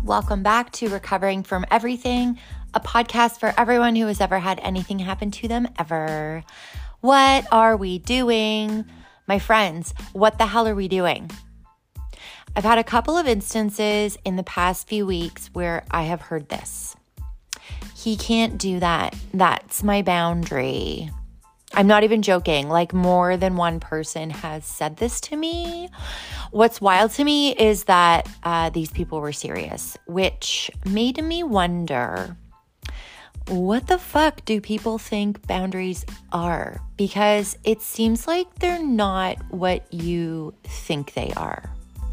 Welcome back to Recovering from Everything, a podcast for everyone who has ever had anything happen to them ever. What are we doing? My friends, what the hell are we doing? I've had a couple of instances in the past few weeks where I have heard this. He can't do that. That's my boundary. I'm not even joking. Like, more than one person has said this to me. What's wild to me is that these people were serious, which made me wonder, what the fuck do people think boundaries are? Because it seems like they're not what you think they are.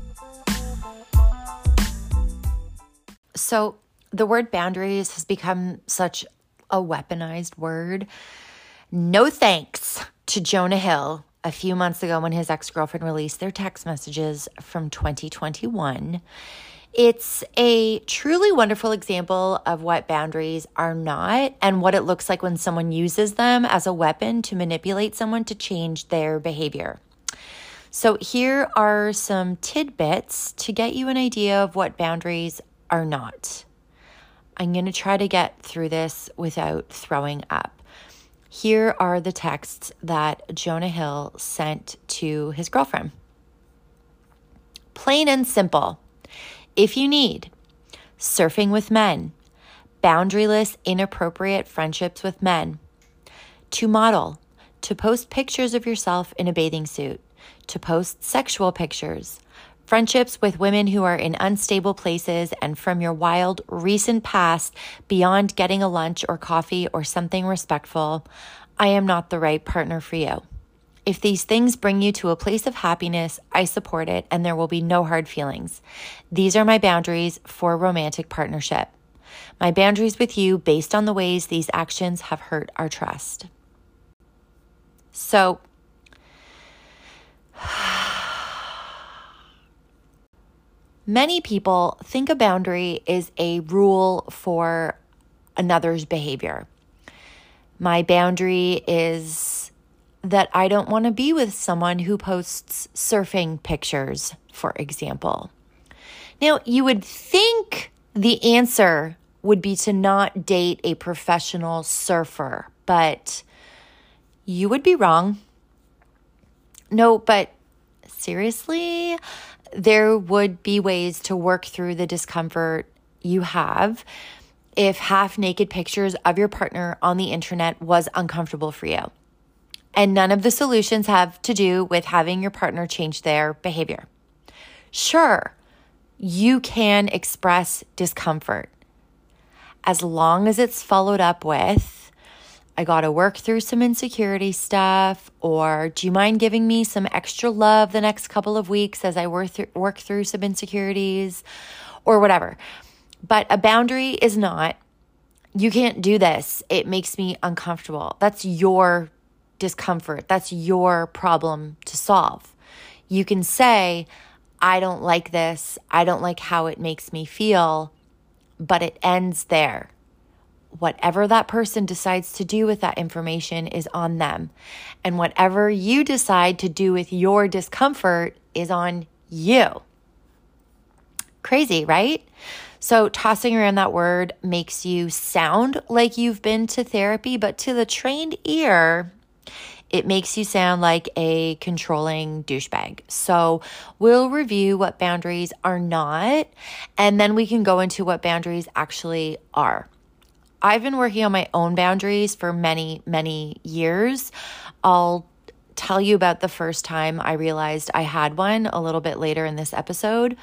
So the word boundaries has become such a weaponized word. No thanks to Jonah Hill a few months ago when his ex-girlfriend released their text messages from 2021. It's a truly wonderful example of what boundaries are not and what it looks like when someone uses them as a weapon to manipulate someone to change their behavior. So here are some tidbits to get you an idea of what boundaries are not. I'm going to try to get through this without throwing up. Here are the texts that Jonah Hill sent to his girlfriend. Plain and simple. If you need surfing with men, boundaryless, inappropriate friendships with men, to model, to post pictures of yourself in a bathing suit, to post sexual pictures, friendships with women who are in unstable places, and from your wild recent past beyond getting a lunch or coffee or something respectful, I am not the right partner for you. If these things bring you to a place of happiness, I support it and there will be no hard feelings. These are my boundaries for romantic partnership. My boundaries with you based on the ways these actions have hurt our trust. So, many people think a boundary is a rule for another's behavior. My boundary is that I don't want to be with someone who posts surfing pictures, for example. Now, you would think the answer would be to not date a professional surfer, but you would be wrong. No, but seriously, there would be ways to work through the discomfort you have if half-naked pictures of your partner on the internet was uncomfortable for you. And none of the solutions have to do with having your partner change their behavior. Sure, you can express discomfort as long as it's followed up with, I got to work through some insecurity stuff, or do you mind giving me some extra love the next couple of weeks as I work through some insecurities, or whatever. But a boundary is not, you can't do this. It makes me uncomfortable. That's your discomfort. That's your problem to solve. You can say, I don't like this. I don't like how it makes me feel, but it ends there. Whatever that person decides to do with that information is on them. And whatever you decide to do with your discomfort is on you. Crazy, right? So tossing around that word makes you sound like you've been to therapy, but to the trained ear, it makes you sound like a controlling douchebag. So we'll review what boundaries are not, and then we can go into what boundaries actually are. I've been working on my own boundaries for many, many years. I'll tell you about the first time I realized I had one a little bit later in this episode.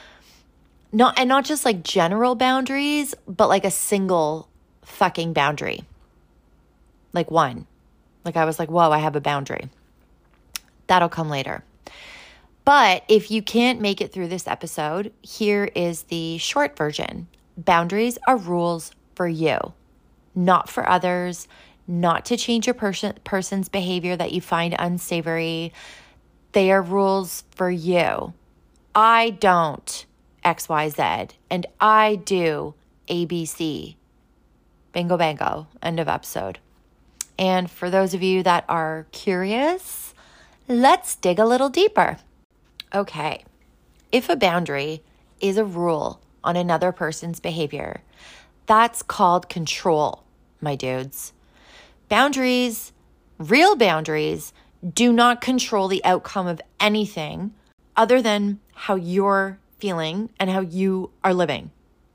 Not just like general boundaries, but like a single fucking boundary. Like one. Like I was like, whoa, I have a boundary. That'll come later. But if you can't make it through this episode, here is the short version. Boundaries are rules for you, not for others, not to change a person's behavior that you find unsavory. They are rules for you. I don't XYZ, and I do ABC. Bingo, bango. End of episode. And for those of you that are curious, let's dig a little deeper. Okay, if a boundary is a rule on another person's behavior. That's called control, my dudes. Boundaries, real boundaries, do not control the outcome of anything other than how you're feeling and how you are living.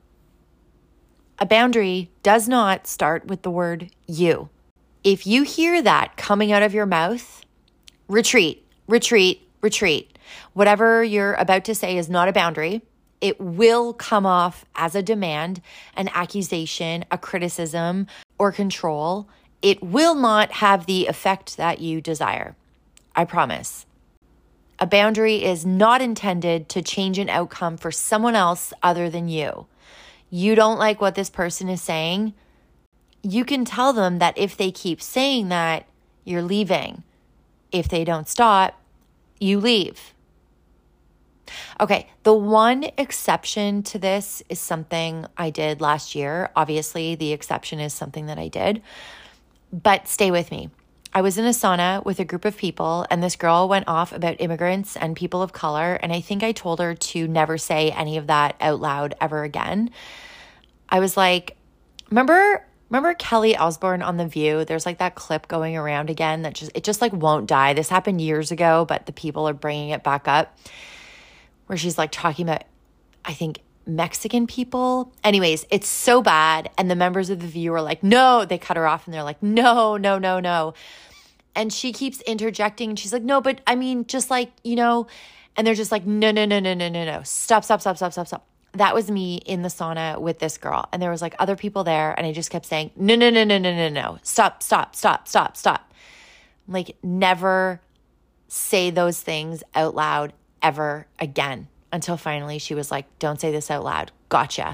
A boundary does not start with the word you. If you hear that coming out of your mouth, retreat, retreat, retreat. Whatever you're about to say is not a boundary. It will come off as a demand, an accusation, a criticism, or control. It will not have the effect that you desire. I promise. A boundary is not intended to change an outcome for someone else other than you. You don't like what this person is saying, you can tell them that if they keep saying that, you're leaving. If they don't stop, you leave. Okay, the one exception to this is something I did last year. Obviously, the exception is something that I did, but stay with me. I was in a sauna with a group of people, and this girl went off about immigrants and people of color, and I think I told her to never say any of that out loud ever again. I was like, remember Kelly Osbourne on The View? There's like that clip going around again that it just like won't die. This happened years ago, but the people are bringing it back up, where she's like talking about, I think, Mexican people. Anyways, it's so bad. And the members of The View are like, no, they cut her off and they're like, no, no, no, no. And she keeps interjecting. And she's like, no, but I mean, just like, and they're just like, no, no, no, no, no, no, no. Stop, stop, stop, stop, stop, stop. That was me in the sauna with this girl. And there was like other people there. And I just kept saying, no, no, no, no, no, no, no. Stop, stop, stop, stop, stop. Like, never say those things out loud ever again, until finally she was like, don't say this out loud. Gotcha.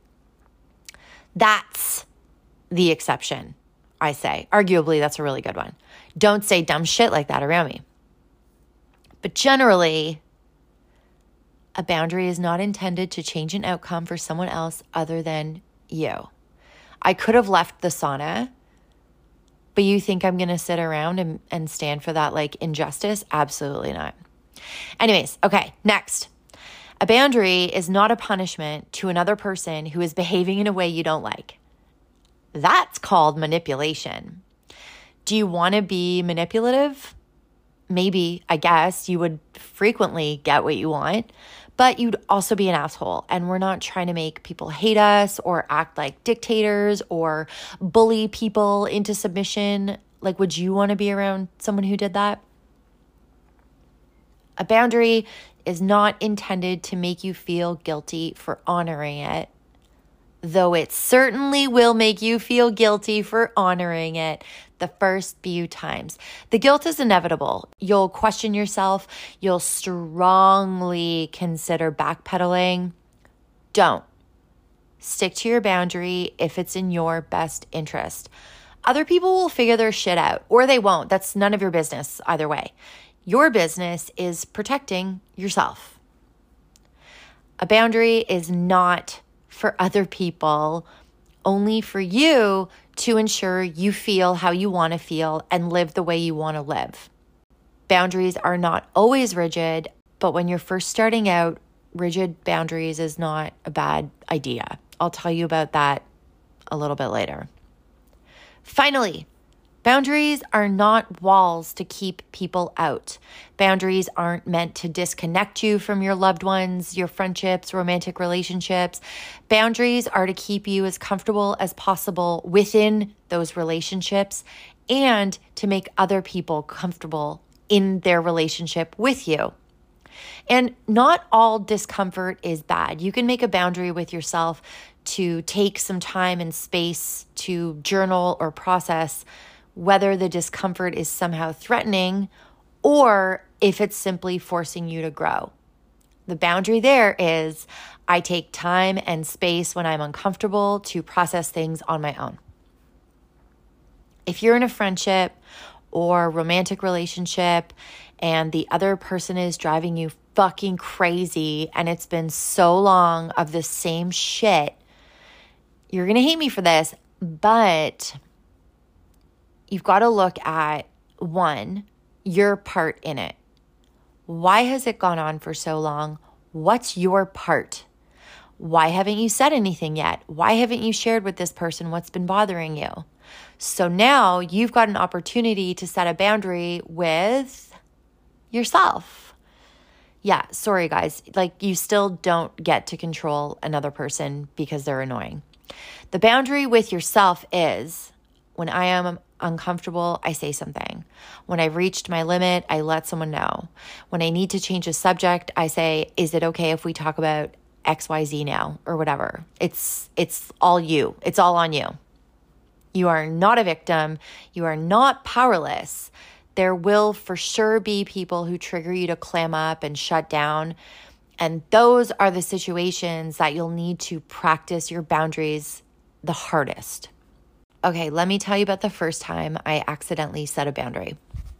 That's the exception, I say. Arguably, that's a really good one. Don't say dumb shit like that around me. But generally, a boundary is not intended to change an outcome for someone else other than you. I could have left the sauna, but you think I'm going to sit around and stand for that like injustice? Absolutely not. Anyways, okay, next. A boundary is not a punishment to another person who is behaving in a way you don't like. That's called manipulation. Do you want to be manipulative? Maybe, I guess, you would frequently get what you want, but you'd also be an asshole. And we're not trying to make people hate us or act like dictators or bully people into submission. Like, would you want to be around someone who did that? A boundary is not intended to make you feel guilty for honoring it, though it certainly will make you feel guilty for honoring it the first few times. The guilt is inevitable. You'll question yourself. You'll strongly consider backpedaling. Don't. Stick to your boundary if it's in your best interest. Other people will figure their shit out, or they won't. That's none of your business either way. Your business is protecting yourself. A boundary is not for other people, only for you to ensure you feel how you want to feel and live the way you want to live. Boundaries are not always rigid, but when you're first starting out, rigid boundaries is not a bad idea. I'll tell you about that a little bit later. Finally, boundaries are not walls to keep people out. Boundaries aren't meant to disconnect you from your loved ones, your friendships, romantic relationships. Boundaries are to keep you as comfortable as possible within those relationships and to make other people comfortable in their relationship with you. And not all discomfort is bad. You can make a boundary with yourself to take some time and space to journal or process whether the discomfort is somehow threatening or if it's simply forcing you to grow. The boundary there is I take time and space when I'm uncomfortable to process things on my own. If you're in a friendship or romantic relationship and the other person is driving you fucking crazy and it's been so long of the same shit, you're going to hate me for this, but you've got to look at, one, your part in it. Why has it gone on for so long? What's your part? Why haven't you said anything yet? Why haven't you shared with this person what's been bothering you? So now you've got an opportunity to set a boundary with yourself. Yeah, sorry guys. Like, you still don't get to control another person because they're annoying. The boundary with yourself is, when I am uncomfortable, I say something. When I've reached my limit, I let someone know. When I need to change a subject, I say, is it okay if we talk about XYZ now or whatever? It's all you. It's all on you. You are not a victim. You are not powerless. There will for sure be people who trigger you to clam up and shut down. And those are the situations that you'll need to practice your boundaries the hardest. Okay, let me tell you about the first time I accidentally set a boundary.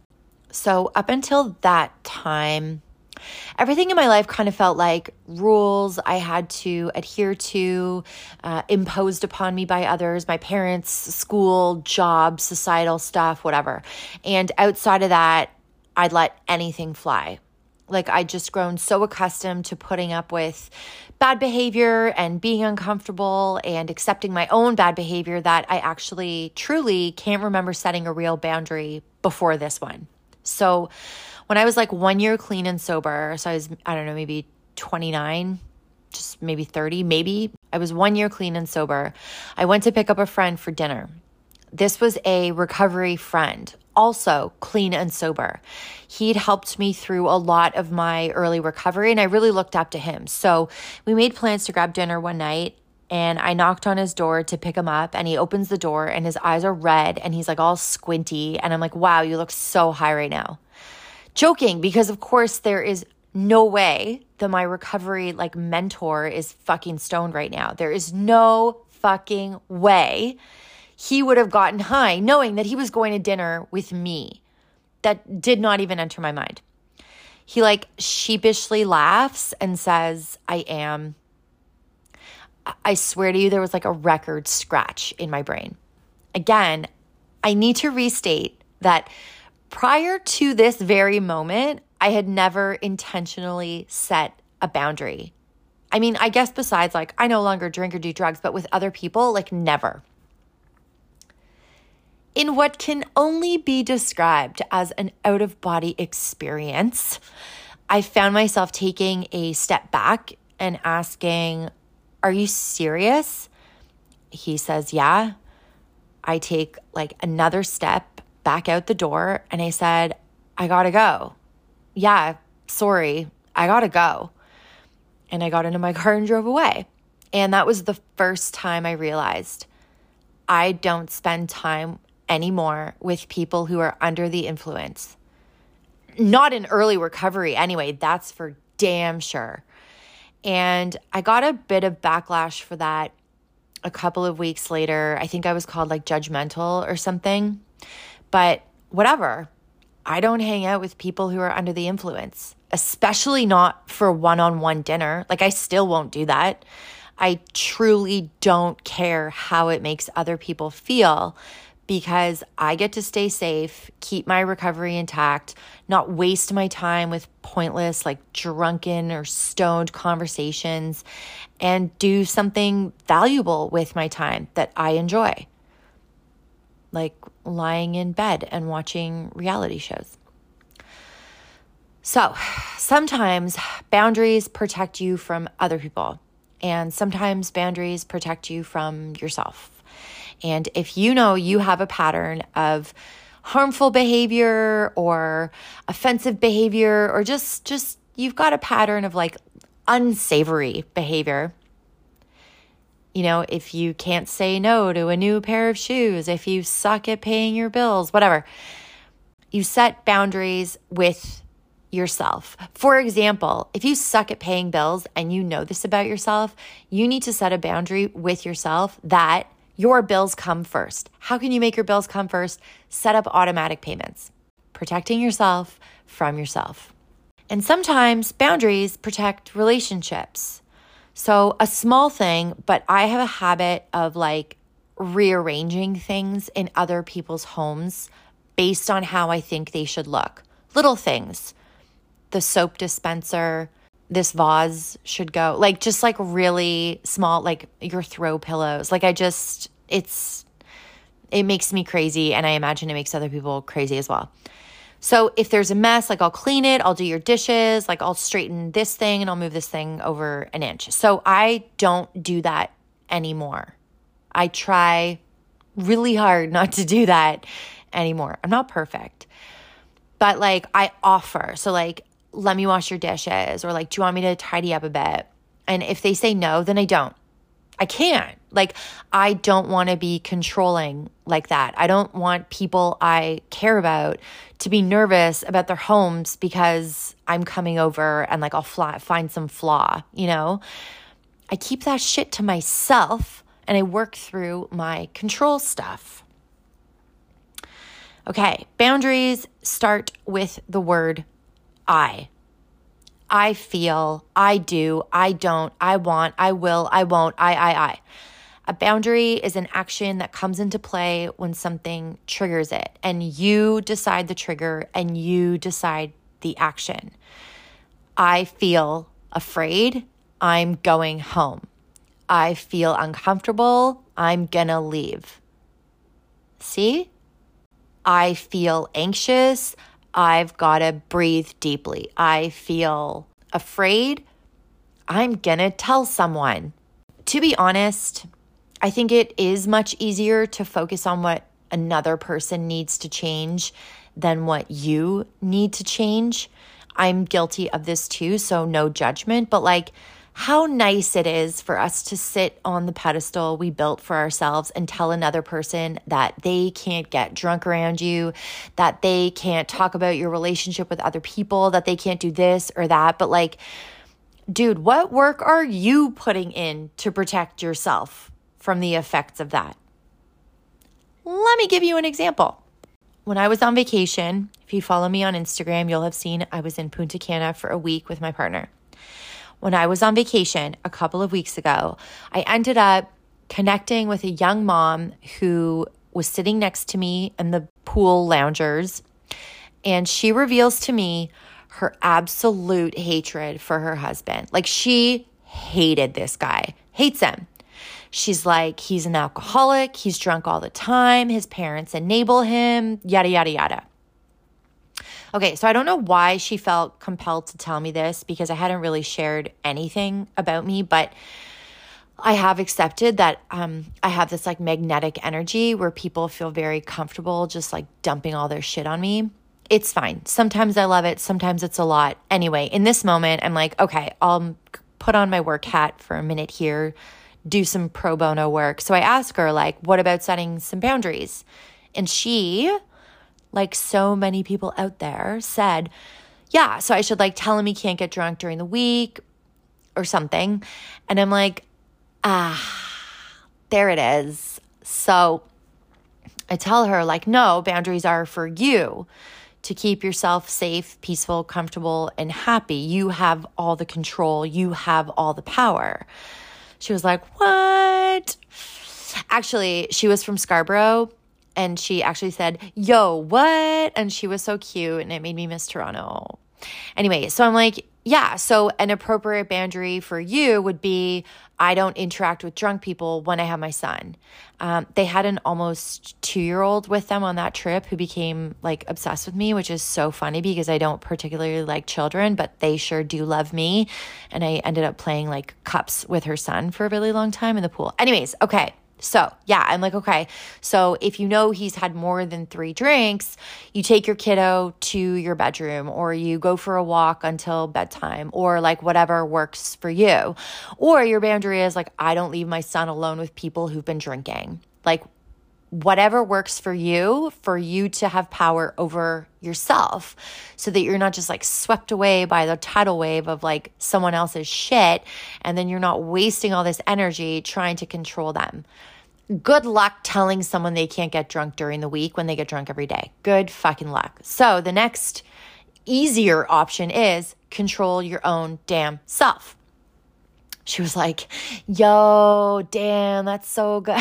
So up until that time, everything in my life kind of felt like rules I had to adhere to, imposed upon me by others, my parents, school, job, societal stuff, whatever. And outside of that, I'd let anything fly. Like, I'd just grown so accustomed to putting up with bad behavior and being uncomfortable and accepting my own bad behavior that I actually truly can't remember setting a real boundary before this one. So when I was like 1 year clean and sober, so I was, I don't know, maybe 29, just maybe 30, maybe. I was 1 year clean and sober. I went to pick up a friend for dinner. This was a recovery friend, also clean and sober. He'd helped me through a lot of my early recovery, and I really looked up to him. So we made plans to grab dinner one night, and I knocked on his door to pick him up, and he opens the door, and his eyes are red, and he's like all squinty, and I'm like, wow, you look so high right now. Joking, because of course there is no way that my recovery like mentor is fucking stoned right now. There is no fucking way he would have gotten high knowing that he was going to dinner with me. That did not even enter my mind. He like sheepishly laughs and says, I am. I swear to you, there was like a record scratch in my brain. Again, I need to restate that prior to this very moment, I had never intentionally set a boundary. I mean, I guess besides like I no longer drink or do drugs, but with other people, like never. In what can only be described as an out-of-body experience, I found myself taking a step back and asking, are you serious? He says, yeah. I take like another step back out the door and I said, I gotta go. Yeah, sorry, I gotta go. And I got into my car and drove away. And that was the first time I realized I don't spend time anymore with people who are under the influence. Not in early recovery anyway, that's for damn sure. And I got a bit of backlash for that a couple of weeks later. I think I was called like judgmental or something. But whatever. I don't hang out with people who are under the influence, especially not for one-on-one dinner. Like I still won't do that. I truly don't care how it makes other people feel because I get to stay safe, keep my recovery intact, not waste my time with pointless, like drunken or stoned conversations, and do something valuable with my time that I enjoy, like lying in bed and watching reality shows. So sometimes boundaries protect you from other people, and sometimes boundaries protect you from yourself. And if you know you have a pattern of harmful behavior or offensive behavior, or just you've got a pattern of like unsavory behavior, you know, if you can't say no to a new pair of shoes, if you suck at paying your bills, whatever, you set boundaries with yourself. For example, if you suck at paying bills and you know this about yourself, you need to set a boundary with yourself that your bills come first. How can you make your bills come first? Set up automatic payments, protecting yourself from yourself. And sometimes boundaries protect relationships. So a small thing, but I have a habit of like rearranging things in other people's homes based on how I think they should look. Little things, the soap dispenser, this vase should go. Like just like really small, like your throw pillows. Like it makes me crazy, and I imagine it makes other people crazy as well. So if there's a mess, like I'll clean it, I'll do your dishes, like I'll straighten this thing and I'll move this thing over an inch. So I don't do that anymore. I try really hard not to do that anymore. I'm not perfect, but like I offer. So like, let me wash your dishes, or like, do you want me to tidy up a bit? And if they say no, then I don't. I can't. Like, I don't want to be controlling like that. I don't want people I care about to be nervous about their homes because I'm coming over and like I'll find some flaw, you know? I keep that shit to myself and I work through my control stuff. Okay, boundaries start with the word I. I feel, I do, I don't, I want, I will, I won't, I. A boundary is an action that comes into play when something triggers it, and you decide the trigger and you decide the action. I feel afraid, I'm going home. I feel uncomfortable, I'm gonna leave. See? I feel anxious, I've got to breathe deeply. I feel afraid, I'm going to tell someone. To be honest, I think it is much easier to focus on what another person needs to change than what you need to change. I'm guilty of this too, so no judgment, but like how nice it is for us to sit on the pedestal we built for ourselves and tell another person that they can't get drunk around you, that they can't talk about your relationship with other people, that they can't do this or that. But like, dude, what work are you putting in to protect yourself from the effects of that? Let me give you an example. When I was on vacation, if you follow me on Instagram, you'll have seen I was in Punta Cana for a week with my partner. When I was on vacation a couple of weeks ago, I ended up connecting with a young mom who was sitting next to me in the pool loungers, and she reveals to me her absolute hatred for her husband. Like, she hated this guy, hates him. She's like, he's an alcoholic, he's drunk all the time, his parents enable him, yada, yada, yada. Okay, so I don't know why she felt compelled to tell me this, because I hadn't really shared anything about me, but I have accepted that I have this like magnetic energy where people feel very comfortable just like dumping all their shit on me. It's fine. Sometimes I love it. Sometimes it's a lot. Anyway, in this moment, I'm like, okay, I'll put on my work hat for a minute here, do some pro bono work. So I ask her, like, what about setting some boundaries? And she, like so many people out there, said, yeah, so I should like tell him he can't get drunk during the week or something. And I'm like, there it is. So I tell her, like, no, boundaries are for you to keep yourself safe, peaceful, comfortable, and happy. You have all the control. You have all the power. She was like, what? Actually, she was from Scarborough, and she actually said, yo, what? And she was so cute, and it made me miss Toronto. Anyway, so I'm like, yeah, so an appropriate boundary for you would be, I don't interact with drunk people when I have my son. They had an almost 2-year-old with them on that trip who became like obsessed with me, which is so funny because I don't particularly like children, but they sure do love me. And I ended up playing like cups with her son for a really long time in the pool. Anyways, okay. So yeah, I'm like, okay, so if you know he's had more than 3 drinks, you take your kiddo to your bedroom, or you go for a walk until bedtime, or like whatever works for you. Or your boundary is like, I don't leave my son alone with people who've been drinking. Like whatever works for you to have power over yourself, so that you're not just like swept away by the tidal wave of like someone else's shit, and then you're not wasting all this energy trying to control them. Good luck telling someone they can't get drunk during the week when they get drunk every day. Good fucking luck. So the next easier option is control your own damn self. She was like, yo, damn, that's so good.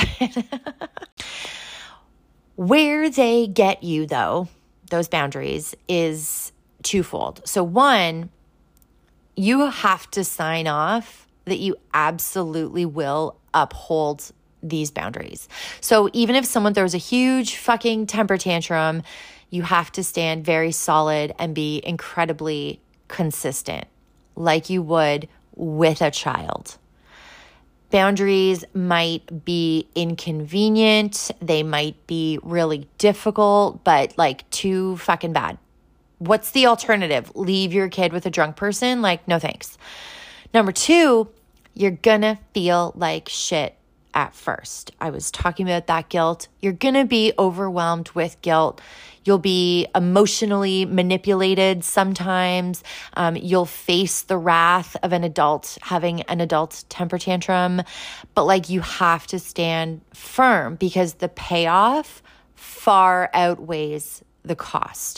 Where they get you, though, those boundaries, is twofold. So one, you have to sign off that you absolutely will uphold these boundaries. So even if someone throws a huge fucking temper tantrum, you have to stand very solid and be incredibly consistent, like you would with a child. Boundaries might be inconvenient. They might be really difficult, but like too fucking bad. What's the alternative? Leave your kid with a drunk person? Like, no thanks. Number 2, you're gonna feel like shit at first. I was talking about that guilt. You're gonna be overwhelmed with guilt. You'll be emotionally manipulated sometimes. You'll face the wrath of an adult having an adult temper tantrum. But like, you have to stand firm because the payoff far outweighs the cost.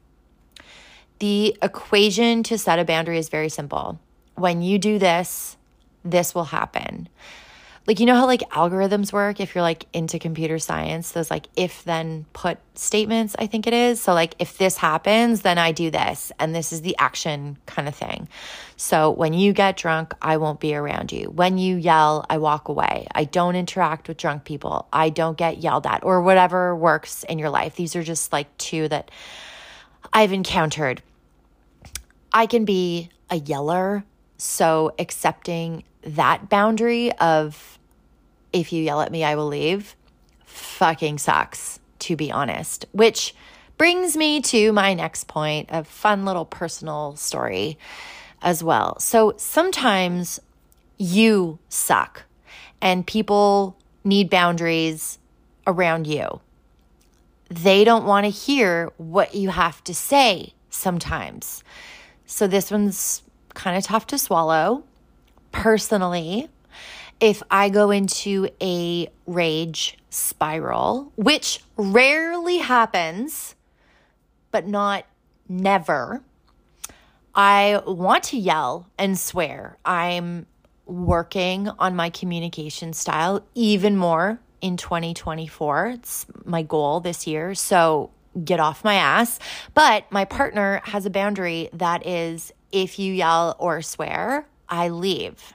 The equation to set a boundary is very simple. When you do this, this will happen. Like, you know how like algorithms work? If you're like into computer science, those like if then put statements, I think it is. So like, if this happens, then I do this. And this is the action kind of thing. So when you get drunk, I won't be around you. When you yell, I walk away. I don't interact with drunk people. I don't get yelled at, or whatever works in your life. These are just like 2 that I've encountered. I can be a yeller. So accepting that boundary of, if you yell at me, I will leave, fucking sucks, to be honest. Which brings me to my next point, a fun little personal story as well. So sometimes you suck and people need boundaries around you. They don't want to hear what you have to say sometimes. So this one's kind of tough to swallow. Personally, if I go into a rage spiral, which rarely happens, but not never, I want to yell and swear. I'm working on my communication style even more in 2024. It's my goal this year. So get off my ass. But my partner has a boundary that is, if you yell or swear, I leave.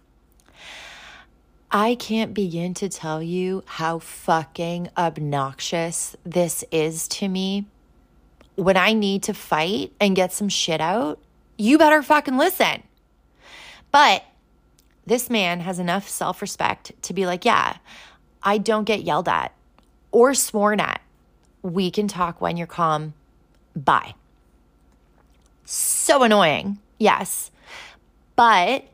I can't begin to tell you how fucking obnoxious this is to me. When I need to fight and get some shit out, you better fucking listen. But this man has enough self-respect to be like, yeah, I don't get yelled at or sworn at. We can talk when you're calm. Bye. So annoying. Yes. But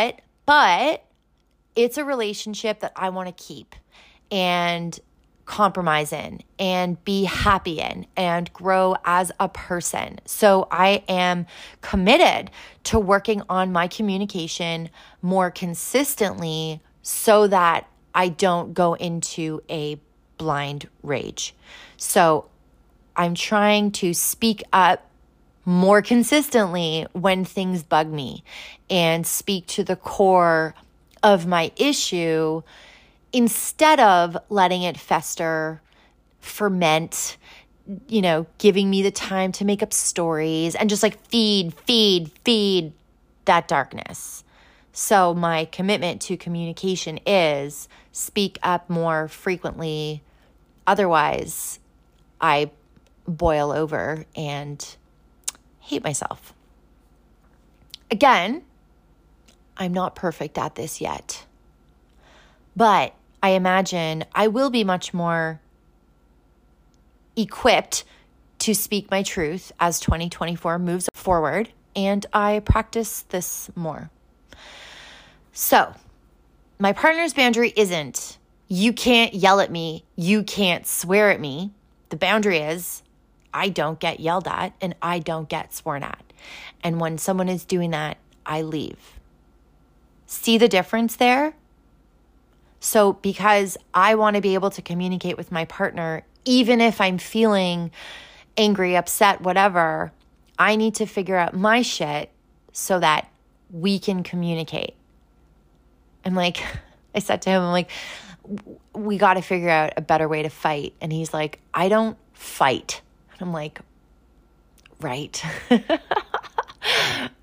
it's a relationship that I want to keep and compromise in and be happy in and grow as a person. So I am committed to working on my communication more consistently so that I don't go into a blind rage. So I'm trying to speak up more consistently when things bug me and speak to the core of my issue instead of letting it fester, ferment, giving me the time to make up stories and just like feed that darkness. So my commitment to communication is speak up more frequently. Otherwise, I boil over and hate myself. Again, I'm not perfect at this yet, but I imagine I will be much more equipped to speak my truth as 2024 moves forward and I practice this more. So my partner's boundary isn't, you can't yell at me, you can't swear at me. The boundary is, I don't get yelled at and I don't get sworn at. And when someone is doing that, I leave. See the difference there? So because I want to be able to communicate with my partner, even if I'm feeling angry, upset, whatever, I need to figure out my shit so that we can communicate. I'm like, I said to him, I'm like, we got to figure out a better way to fight. And he's like, I don't fight. And I'm like, right.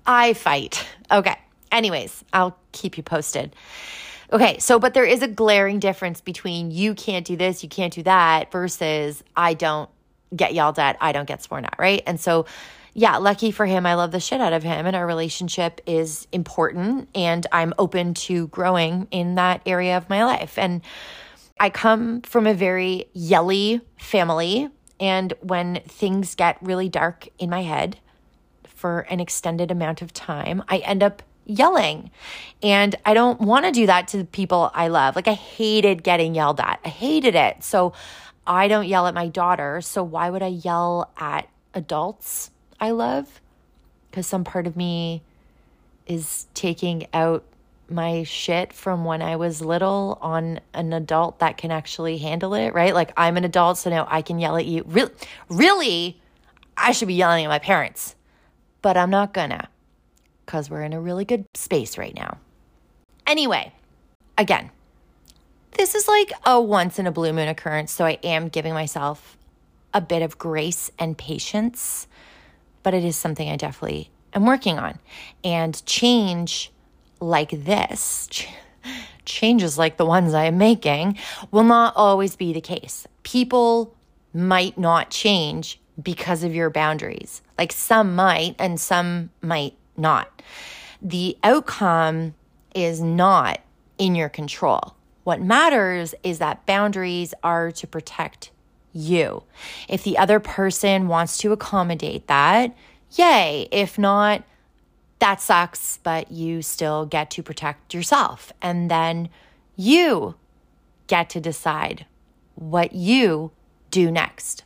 I fight. Okay. Anyways, I'll keep you posted. Okay. But there is a glaring difference between you can't do this, you can't do that versus I don't get yelled at, I don't get sworn at, right? And so, yeah, lucky for him, I love the shit out of him and our relationship is important and I'm open to growing in that area of my life. And I come from a very yelly family, and when things get really dark in my head for an extended amount of time, I end up yelling. And I don't want to do that to the people I love. Like I hated getting yelled at. I hated it. So I don't yell at my daughter. So why would I yell at adults I love? Because some part of me is taking out my shit from when I was little on an adult that can actually handle it, right? Like I'm an adult, so now I can yell at you. Really, I should be yelling at my parents, but I'm not gonna because we're in a really good space right now. Anyway, again, this is like a once in a blue moon occurrence, so I am giving myself a bit of grace and patience, but it is something I definitely am working on. And change like this, changes like the ones I am making, will not always be the case. People might not change because of your boundaries. Like some might and some might not. The outcome is not in your control. What matters is that boundaries are to protect you. If the other person wants to accommodate that, yay. If not, that sucks, but you still get to protect yourself. And then you get to decide what you do next.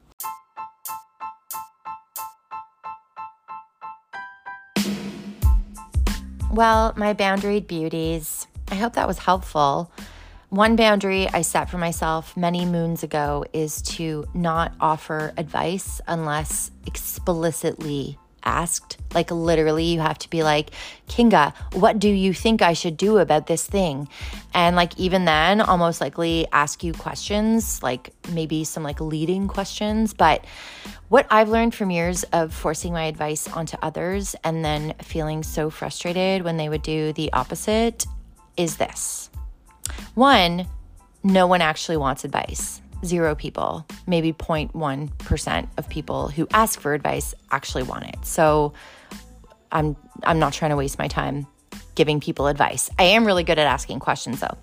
Well, my boundaried beauties, I hope that was helpful. One boundary I set for myself many moons ago is to not offer advice unless explicitly asked. Like literally you have to be like, Kinga, what do you think I should do about this thing? And like even then I'll most likely ask you questions, like maybe some like leading questions. But what I've learned from years of forcing my advice onto others and then feeling so frustrated when they would do the opposite is this. One, no one actually wants advice. 0 people, maybe 0.1% of people who ask for advice actually want it. So I'm not trying to waste my time giving people advice. I am really good at asking questions though.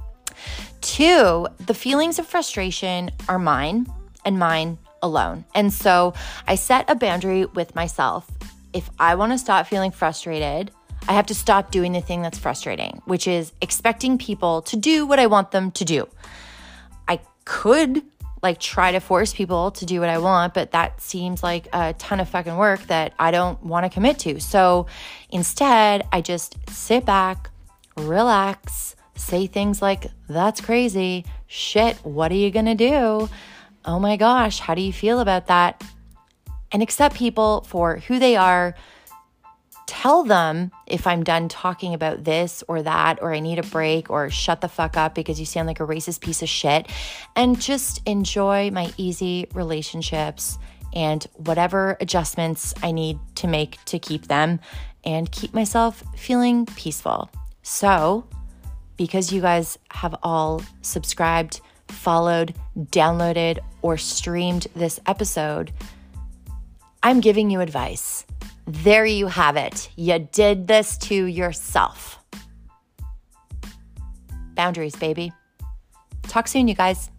2, the feelings of frustration are mine and mine alone. And so I set a boundary with myself. If I want to stop feeling frustrated, I have to stop doing the thing that's frustrating, which is expecting people to do what I want them to do. I could like try to force people to do what I want, but that seems like a ton of fucking work that I don't want to commit to. So instead, I just sit back, relax, say things like, that's crazy. Shit, what are you going to do? Oh my gosh, how do you feel about that? And accept people for who they are. Tell them if I'm done talking about this or that, or I need a break, or shut the fuck up because you sound like a racist piece of shit, and just enjoy my easy relationships and whatever adjustments I need to make to keep them and keep myself feeling peaceful. So, because you guys have all subscribed, followed, downloaded, or streamed this episode, I'm giving you advice. There you have it. You did this to yourself. Boundaries, baby. Talk soon, you guys.